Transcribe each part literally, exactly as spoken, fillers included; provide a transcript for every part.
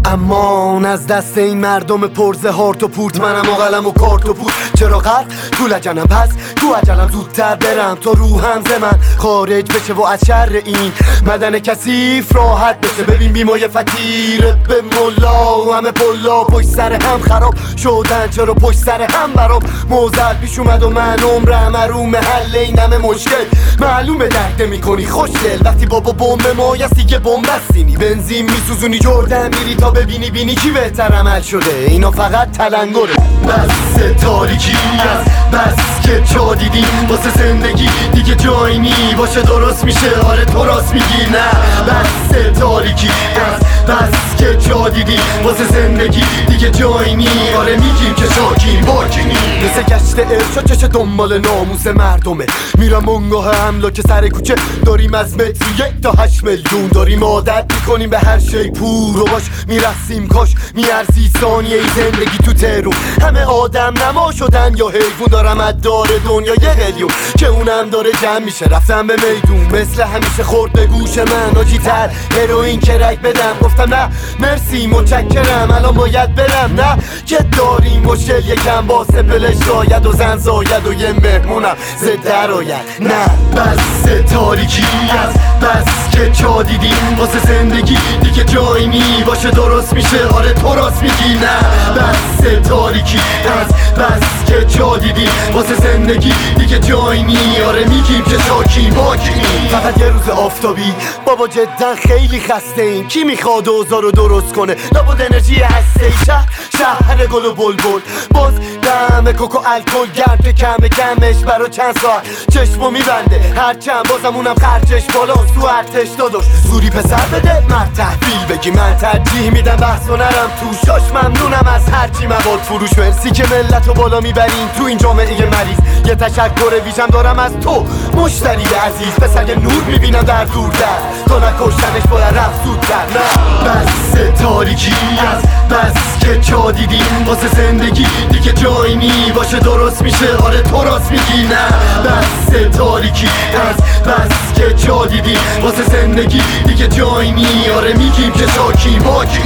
امان از دست این مردم پرزه هارت و پورت، منم و قلم و کارت و پود. چرا غرق تو لجنم پس تو عجلم زودتر برم تا روحم ز من خارج بشه و از شر این مدن کثیف راحت بشه. ببین بیمای فتیر به ملا همه پلا پشت سر هم خراب شدن، چرا پشت سر هم برام موزل پیش اومد و من عمرم اروم حل این همه مشکل. معلومه درد میکنی خوشگل وقتی بابا بمب مایستی که بمب بستینی بنزین میسوزونی جردن میری تا ببینی بینی کی بهتر عمل شده. اینا فقط تلنگره. بس تاریکی است بس که جا دیدیم واسه زندگی دیگه جایی نی باشه درست میشه. آره تو راست میگی نه بس تاریکی است بس که جا دیدیم واسه زندگی دیگه جایی نی. آره میگیم که شاکیم باکینی مثل گشت ارشا چشه دنبال ناموس مردمه. میرم اونگاه حملا که سر کوچه داریم از متر یک تا هشت میلیون داریم عادت میکنیم به هر شی پور و باش میرسیم کاش میارزی ثانیه ای زندگی تو ترون. همه آدم نما شدن یا حیوون دارم از دار دنیا یه قلیون که اونم داره جمع میشه. رفتم به میدون مثل همیشه خورد به گوش من آجی تر هروئین کرک بدم گفتم نه مرسی متشکرم الان باید برم. نه که داریم مشکل یکم با سپلش شاید و زن زاید و یه مهمونم زده آید. نه بس تاریکی است بس که جا دیدیم واسه زندگی دیگه جایی نی باشه درست میشه. آره تو راست میگی نه بس تاریکی است بس که جا دیدیم واسه زندگی دیگه جایی نی. آره میگیم که شاکی باکی فقط یه روز آفتابی بابا جدا خیلی خسته ایم. کی میخواد اوضاع رو درست کنه لابد انرژی هسته شهر شهر گل و بلبل باز دم کوکو الکل گرد کم کمش برا چند ساعت چشمو میبنده هرچند بازم اونم خرجش بالا تو ارتش داداش زوری پسر بده مرد تحویل بگی من ترجیح میدم بحث و نرم تو شاش ممنونم از هرچی مواد فروش مرسی که ملت رو بالا میبرین تو این جامعه مریض. یه تشکر ویژم دارم از تو مشتری عزیز پسر یه نور میبینم در دور در تو نکشتنش باید رفت زودتر. نه بس تاریکی است بس که جا دیدیم واسه زندگی دیگه جایی نی باشه درست میشه. آره تو راست میگی نه بس تاریکی است بس که جا دیدیم واسه زندگی دیگه جایی نی. آره میگیم که شاکی باکی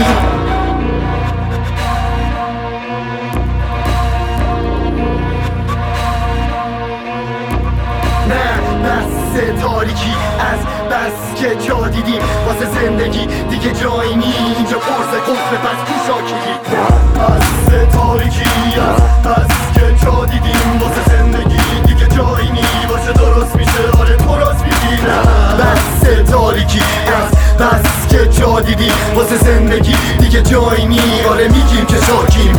تاریکی از بس که جا دیدیم واسه زندگی دیگه جایی نی اینجا پرسه کفره پس کو شاکی. بس تاریکی از بس که جا دیدیم واسه زندگی دیگه جایی نی باشه درست میشه. آره تو راست میگی نه بس تاریکی از بس که جا دیدیم واسه زندگی دیگه جایی نی. آره میگیم که شاکیم